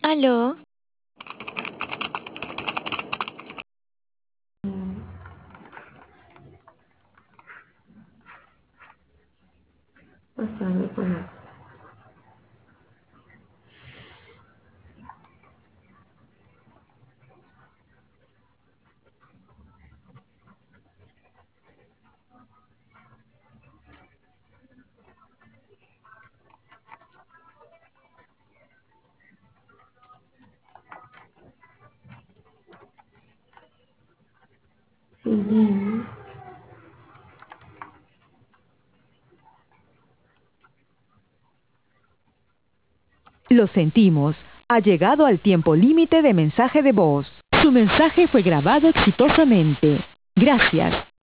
¿Aló? Pasando por acá. Seguimos. Lo sentimos. Ha llegado al tiempo límite de mensaje de voz. Su mensaje fue grabado exitosamente. Gracias.